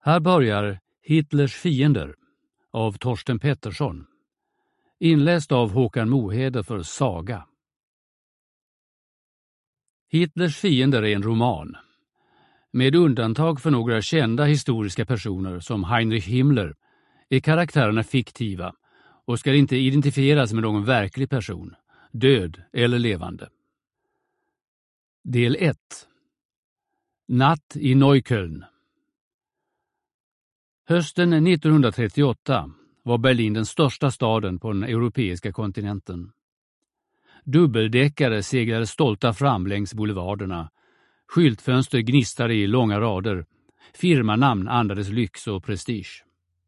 Här börjar Hitlers fiender av Torsten Pettersson. Inläst av Håkan Mohede för Saga. Hitlers fiender är en roman. Med undantag för några kända historiska personer som Heinrich Himmler är karaktärerna fiktiva och ska inte identifieras med någon verklig person, död eller levande. Del 1. Natt i Neukölln. Hösten 1938 var Berlin den största staden på den europeiska kontinenten. Dubbeldäckare seglade stolta fram längs boulevarderna. Skyltfönster gnistade i långa rader. Firmanamn andades lyx och prestige.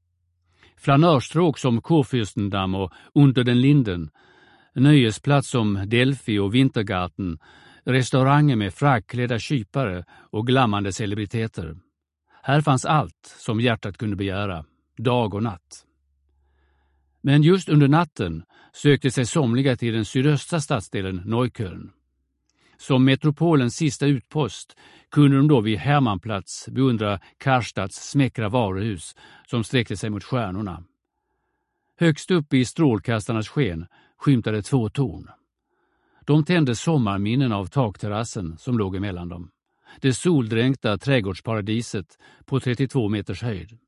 Flanörstråk som Kurfürstendamm och Unter den Linden, nöjesplats som Delphi och Wintergarten, restauranger med frackklädda kypare och glammande celebriteter. Här fanns allt som hjärtat kunde begära, dag och natt. Men just under natten sökte sig somliga till den sydöstra stadsdelen Neukölln. Som metropolens sista utpost kunde de då vid Hermannplatz beundra Karstads smäckra varuhus som sträckte sig mot stjärnorna. Högst upp i strålkastarnas sken skymtade 2 torn. De tände sommarminnen av takterrassen som låg emellan dem. Det soldränkta trädgårdsparadiset på 32 meters höjd.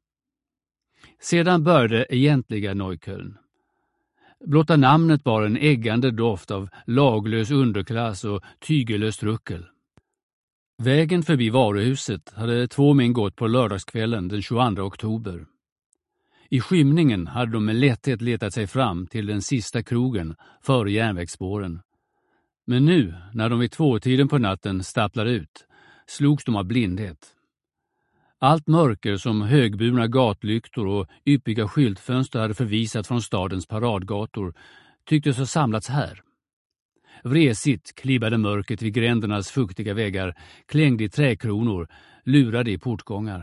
Sedan började egentliga Neukölln. Blotta namnet var en äggande doft av laglös underklass och tygellöst ruckel. Vägen förbi varuhuset hade 2 män gått på lördagskvällen den 22 oktober. I skymningen hade de med lätthet letat sig fram till den sista krogen före järnvägsspåren. Men nu, när de vid 2-tiden på natten stapplade ut, slogs de av blindhet. Allt mörker som högburna gatlyktor och yppiga skyltfönster hade förvisat från stadens paradgator tycktes ha samlats här. Vresigt klibbade mörkret vid grändernas fuktiga väggar, klängde i träkronor, lurade i portgångar.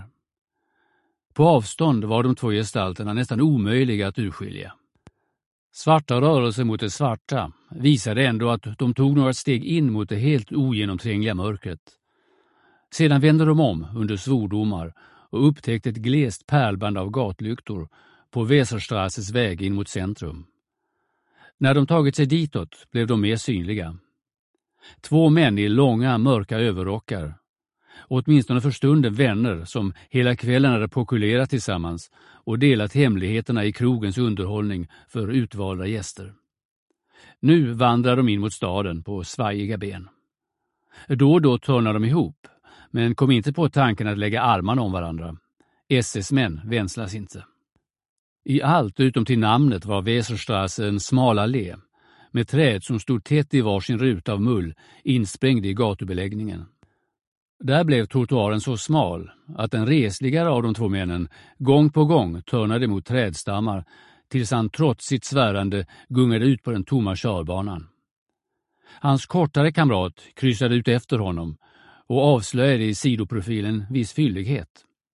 På avstånd var de 2 gestalterna nästan omöjliga att urskilja. Svarta rörelser mot det svarta visade ändå att de tog några steg in mot det helt ogenomträngliga mörkret. Sedan vände de om under svordomar och upptäckte ett glest pärlband av gatlyktor på Weserstrasses väg in mot centrum. När de tagit sig ditåt blev de mer synliga. 2 män i långa, mörka överrockar. Åtminstone för stunden vänner som hela kvällen hade pokulerat tillsammans och delat hemligheterna i krogens underhållning för utvalda gäster. Nu vandrar de in mot staden på svajiga ben. Då och då törnar de ihop, men kom inte på tanken att lägga armarna om varandra. SS-män vänslas inte. I allt utom till namnet var Weserstrasse en smal allé, med träd som stod tätt i varsin ruta av mull insprängd i gatubeläggningen. Där blev trottoaren så smal att den resligare av de 2 männen gång på gång törnade mot trädstammar tills han trots sitt svärande gungade ut på den tomma körbanan. Hans kortare kamrat kryssade ut efter honom och avslöjade i sidoprofilen viss fyllighet.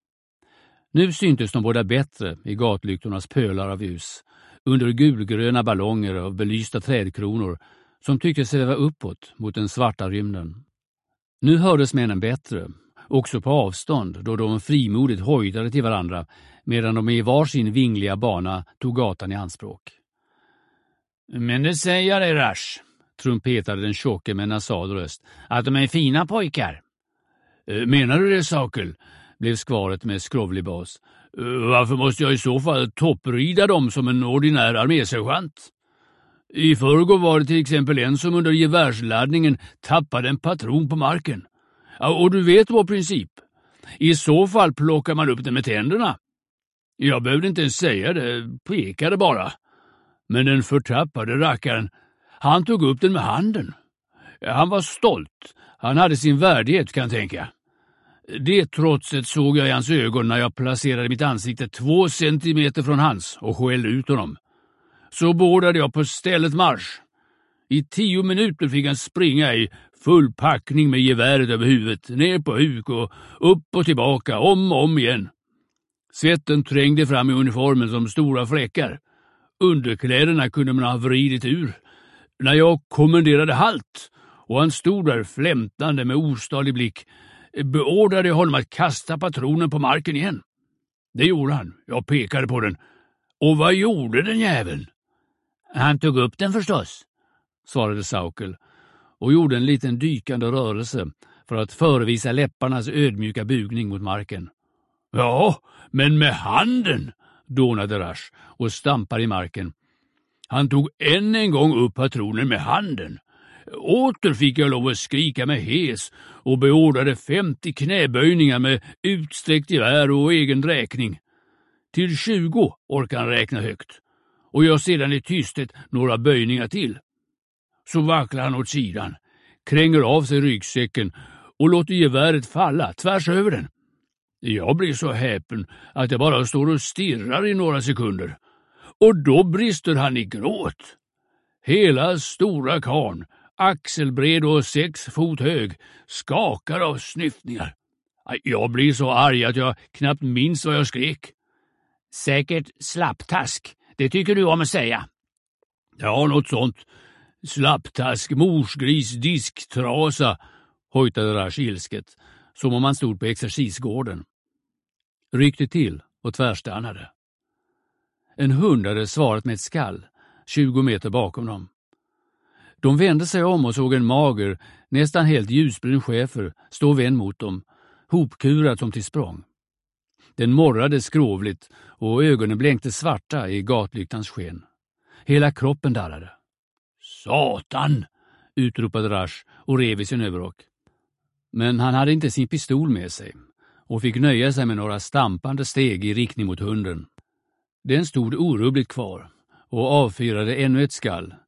Nu syntes de båda bättre i gatlyktornas pölar av ljus, under gulgröna ballonger av belysta trädkronor som tyckte sväva uppåt mot den svarta rymden. Nu hördes männen bättre, också på avstånd då de frimodigt hojdade till varandra medan de i varsin vingliga bana tog gatan i anspråk. Men det säger jag dig, Rasch, trumpetade den tjocke med nasal röst, att de är fina pojkar. Menar du det, Sakel? Blev svaret med skrovlig bas. Varför måste jag i så fall topprida dem som en ordinär armésergeant? I förrgår var det till exempel en som under gevärsladdningen tappade en patron på marken. Och du vet vår princip. I så fall plockar man upp den med tänderna. Jag behövde inte ens säga det, pekade bara. Men den förtappade rackaren, han tog upp den med handen. Han var stolt. Han hade sin värdighet, kan tänka. Det trotset såg jag i hans ögon när jag placerade mitt ansikte 2 centimeter från hans och skällde ut honom. Så beordrade jag på stället marsch. I 10 minuter fick han springa i full packning med geväret över huvudet, ner på huk och upp och tillbaka, om och om igen. Svetten trängde fram i uniformen som stora fläckar. Underkläderna kunde man ha vridit ur. När jag kommenderade halt och han stod där flämtande med ostadig blick, beordrade jag honom att kasta patronen på marken igen. Det gjorde han. Jag pekade på den. Och vad gjorde den jäveln? Han tog upp den förstås, svarade Saukel och gjorde en liten dykande rörelse för att förevisa läpparnas ödmjuka bugning mot marken. Ja, men med handen, dånade Rasch och stampade i marken. Han tog än en gång upp patronen med handen. Åter fick jag lov att skrika med hes och beordrade 50 knäböjningar med utsträckt gevär och egen räkning. Till 20 orkar han räkna högt och jag sedan i tysthet några böjningar till. Så vacklar han åt sidan, kränger av sig ryggsäcken och låter geväret falla tvärs över den. Jag blir så häpen att jag bara står och stirrar i några sekunder. Och då brister han i gråt. Hela stora karn, axelbred och 6 fot hög, skakar av snyftningar. Jag blir så arg att jag knappt minns vad jag skrek. Säkert slapptask, det tycker du om att säga. Ja, något sånt. Slapptask, morsgris, disktrasa, hojtade Rasch ilsket, som om han stod på exercisgården. Ryckte till och tvärstannade. En hund hade svarat med ett skall, 20 meter bakom dem. De vände sig om och såg en mager, nästan helt ljusbrun schäfer stå vänd mot dem, hopkurad som till språng. Den morrade skrovligt och ögonen blänkte svarta i gatlyktans sken. Hela kroppen darrade. Satan! Utropade Rasch och rev i sin överrock. Men han hade inte sin pistol med sig och fick nöja sig med några stampande steg i riktning mot hunden. Den stod orubbligt kvar och avfyrade ännu ett skall